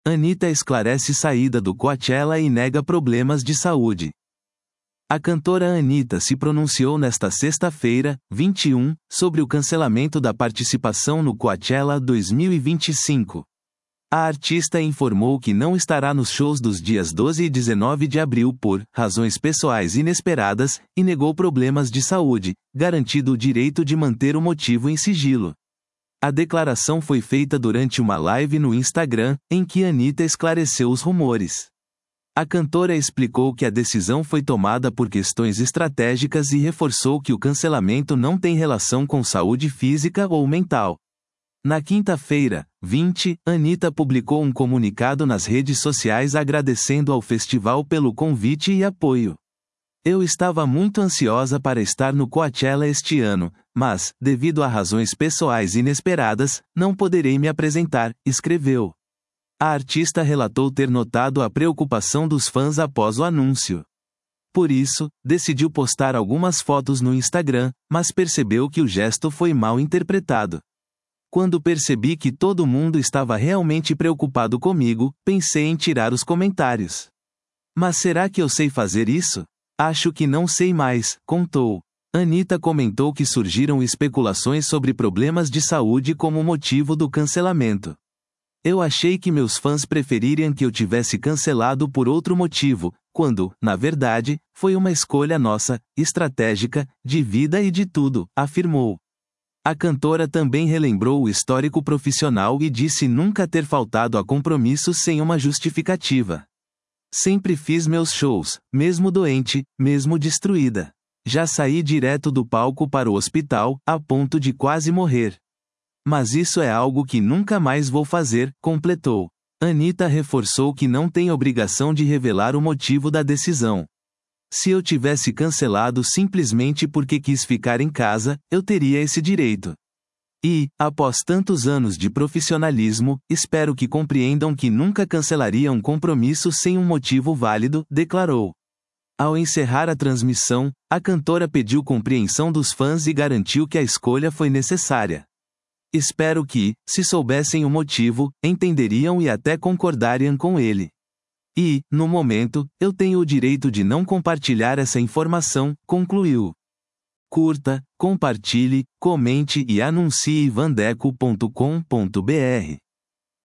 Anitta esclarece saída do Coachella e nega problemas de saúde. A cantora Anitta se pronunciou nesta sexta-feira, 21, sobre o cancelamento da participação no Coachella 2025. A artista informou que não estará nos shows dos dias 12 e 19 de abril por razões pessoais inesperadas e negou problemas de saúde, garantindo o direito de manter o motivo em sigilo. A declaração foi feita durante uma live no Instagram, em que Anitta esclareceu os rumores. A cantora explicou que a decisão foi tomada por questões estratégicas e reforçou que o cancelamento não tem relação com saúde física ou mental. Na quinta-feira, 20, Anitta publicou um comunicado nas redes sociais agradecendo ao festival pelo convite e apoio. Eu estava muito ansiosa para estar no Coachella este ano, mas, devido a razões pessoais inesperadas, não poderei me apresentar, escreveu. A artista relatou ter notado a preocupação dos fãs após o anúncio. Por isso, decidiu postar algumas fotos no Instagram, mas percebeu que o gesto foi mal interpretado. Quando percebi que todo mundo estava realmente preocupado comigo, pensei em tirar os comentários. Mas será que eu sei fazer isso? Acho que não sei mais, contou. Anitta comentou que surgiram especulações sobre problemas de saúde como motivo do cancelamento. Eu achei que meus fãs prefeririam que eu tivesse cancelado por outro motivo, quando, na verdade, foi uma escolha nossa, estratégica, de vida e de tudo, afirmou. A cantora também relembrou o histórico profissional e disse nunca ter faltado a compromissos sem uma justificativa. Sempre fiz meus shows, mesmo doente, mesmo destruída. Já saí direto do palco para o hospital, a ponto de quase morrer. Mas isso é algo que nunca mais vou fazer, completou. Anitta reforçou que não tem obrigação de revelar o motivo da decisão. Se eu tivesse cancelado simplesmente porque quis ficar em casa, eu teria esse direito. E, após tantos anos de profissionalismo, espero que compreendam que nunca cancelaria um compromisso sem um motivo válido, declarou. Ao encerrar a transmissão, a cantora pediu compreensão dos fãs e garantiu que a escolha foi necessária. Espero que, se soubessem o motivo, entenderiam e até concordariam com ele. E, no momento, eu tenho o direito de não compartilhar essa informação, concluiu. Curta, compartilhe, comente e anuncie vandeco.com.br.